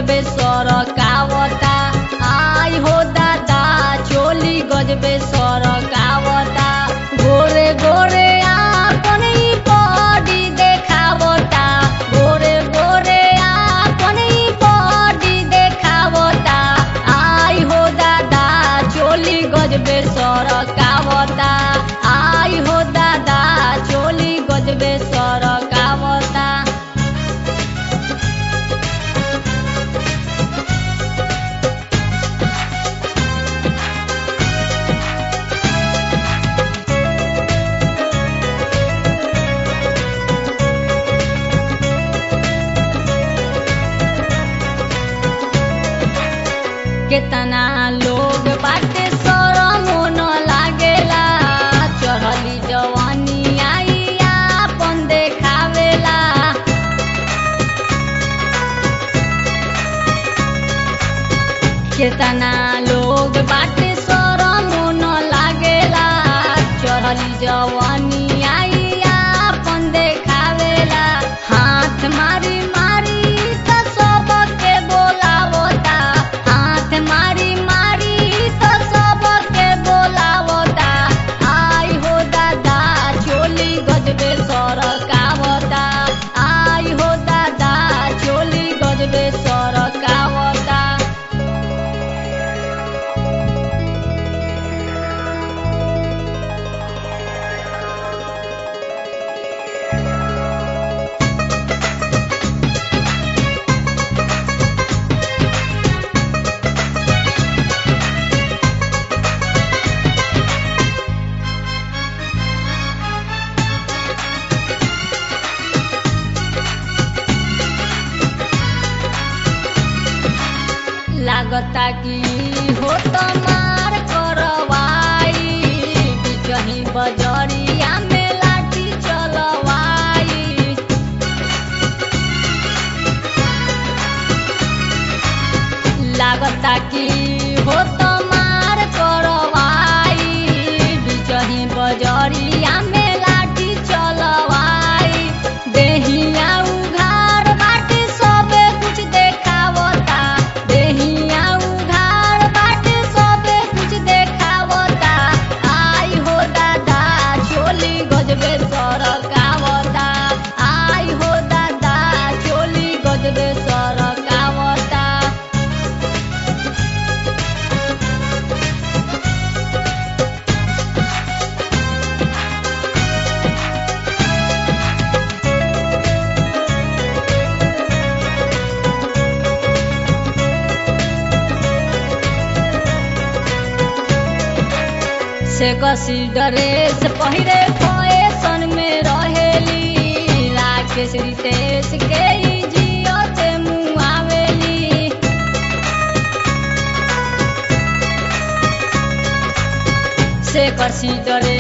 गजबे सरकावता। आई हो दादा चोली गजबे सरकावता। गोरे गोरे आपन ई बॉडी देखावता। गोरे गोरे आपन ई बॉडी देखावता। आई हो दादा चोली गजबे सरकावता। आई हो दादा चोली गजबे सरकावता। केतना लोग बाटे शरमो न लागेला। चढ़ली जवानी आई आपन देखावेला। केतना लोग बाटे शरमो न लागेला। चढ़ली जवानी आई आपन देखावेला। हाथ मारी मारी त सबके बोलावता। हाथ मारी मारी त सबके बोलावता। आई हो दादा चोली गजबे सरकावता। आई हो दादा चोली गजबे सरकावता। लागता कि हो तमार करवाई। बिचही बजरिया में लाठी चलवाई। लागता कि हो तमार करवाई। बिचही बजरिया में लाठी चलवाई। देहिया उघार बाटे सबे कुछ देखावता। देहिया उघार बाटे सबे कुछ देखावता। आई हो दादा चोली गजबे सरकावता। आई हो दादा चोली गजबे सरकावता। से कसी ड्रेस पहिरे फैशन में रहेली। राकेश रितेश के ई जियते मुआवेली। से कसी ड्रेस